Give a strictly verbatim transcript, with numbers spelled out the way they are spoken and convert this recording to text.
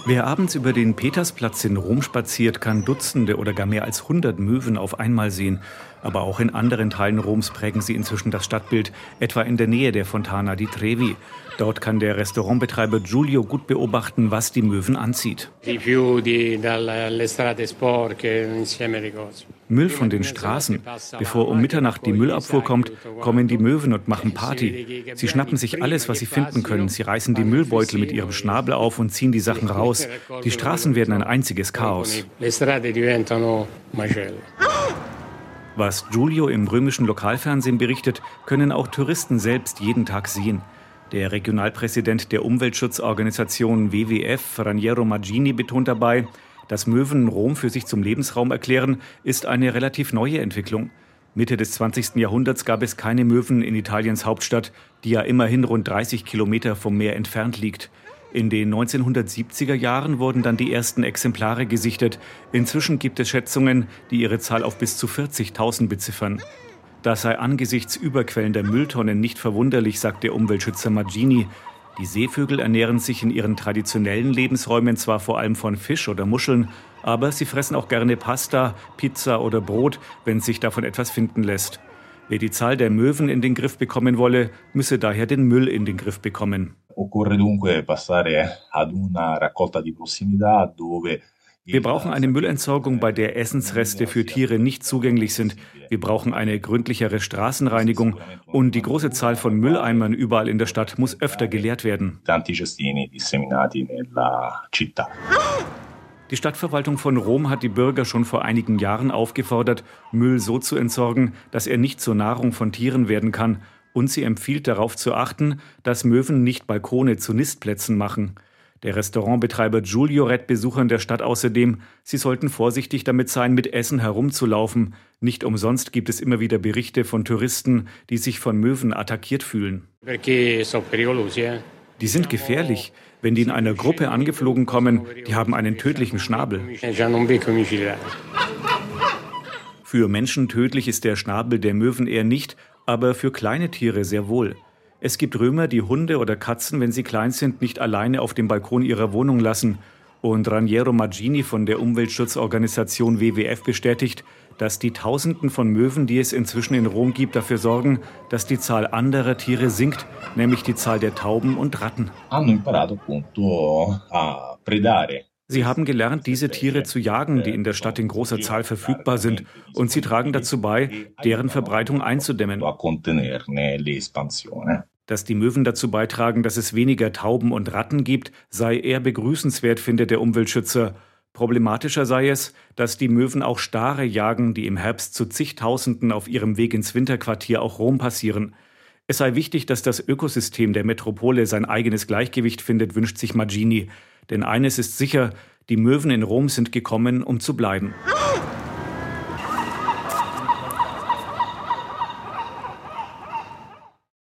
Wer abends über den Petersplatz in Rom spaziert, kann Dutzende oder gar mehr als hundert Möwen auf einmal sehen. Aber auch in anderen Teilen Roms prägen sie inzwischen das Stadtbild, etwa in der Nähe der Fontana di Trevi. Dort kann der Restaurantbetreiber Giulio gut beobachten, was die Möwen anzieht. Müll von den Straßen. Bevor um Mitternacht die Müllabfuhr kommt, kommen die Möwen und machen Party. Sie schnappen sich alles, was sie finden können. Sie reißen die Müllbeutel mit ihrem Schnabel auf und ziehen die Sachen raus. Die Straßen werden ein einziges Chaos. Was Giulio im römischen Lokalfernsehen berichtet, können auch Touristen selbst jeden Tag sehen. Der Regionalpräsident der Umweltschutzorganisation W W F, Raniero Maggini, betont dabei, dass Möwen Rom für sich zum Lebensraum erklären, ist eine relativ neue Entwicklung. Mitte des zwanzigsten Jahrhunderts gab es keine Möwen in Italiens Hauptstadt, die ja immerhin rund dreißig Kilometer vom Meer entfernt liegt. In den neunzehnhundertsiebziger Jahren wurden dann die ersten Exemplare gesichtet. Inzwischen gibt es Schätzungen, die ihre Zahl auf bis zu vierzigtausend beziffern. Das sei angesichts überquellender Mülltonnen nicht verwunderlich, sagt der Umweltschützer Maggini. Die Seevögel ernähren sich in ihren traditionellen Lebensräumen zwar vor allem von Fisch oder Muscheln, aber sie fressen auch gerne Pasta, Pizza oder Brot, wenn sich davon etwas finden lässt. Wer die Zahl der Möwen in den Griff bekommen wolle, müsse daher den Müll in den Griff bekommen. Occorre dunque passare ad una raccolta di prossimità dove Wir brauchen eine Müllentsorgung, bei der Essensreste für Tiere nicht zugänglich sind. Wir brauchen eine gründlichere Straßenreinigung. Und die große Zahl von Mülleimern überall in der Stadt muss öfter geleert werden. Die Stadtverwaltung von Rom hat die Bürger schon vor einigen Jahren aufgefordert, Müll so zu entsorgen, dass er nicht zur Nahrung von Tieren werden kann. Und sie empfiehlt darauf zu achten, dass Möwen nicht Balkone zu Nistplätzen machen. Der Restaurantbetreiber Giulio rät Besuchern der Stadt außerdem, sie sollten vorsichtig damit sein, mit Essen herumzulaufen. Nicht umsonst gibt es immer wieder Berichte von Touristen, die sich von Möwen attackiert fühlen. Die sind gefährlich. Wenn die in einer Gruppe angeflogen kommen, die haben einen tödlichen Schnabel. Für Menschen tödlich ist der Schnabel der Möwen eher nicht, aber für kleine Tiere sehr wohl. Es gibt Römer, die Hunde oder Katzen, wenn sie klein sind, nicht alleine auf dem Balkon ihrer Wohnung lassen. Und Raniero Maggini von der Umweltschutzorganisation W W F bestätigt, dass die Tausenden von Möwen, die es inzwischen in Rom gibt, dafür sorgen, dass die Zahl anderer Tiere sinkt, nämlich die Zahl der Tauben und Ratten. Sie haben gelernt, diese Tiere zu jagen, die in der Stadt in großer Zahl verfügbar sind, und sie tragen dazu bei, deren Verbreitung einzudämmen. Dass die Möwen dazu beitragen, dass es weniger Tauben und Ratten gibt, sei eher begrüßenswert, findet der Umweltschützer. Problematischer sei es, dass die Möwen auch Stare jagen, die im Herbst zu zigtausenden auf ihrem Weg ins Winterquartier auch Rom passieren. Es sei wichtig, dass das Ökosystem der Metropole sein eigenes Gleichgewicht findet, wünscht sich Maggini. Denn eines ist sicher, die Möwen in Rom sind gekommen, um zu bleiben.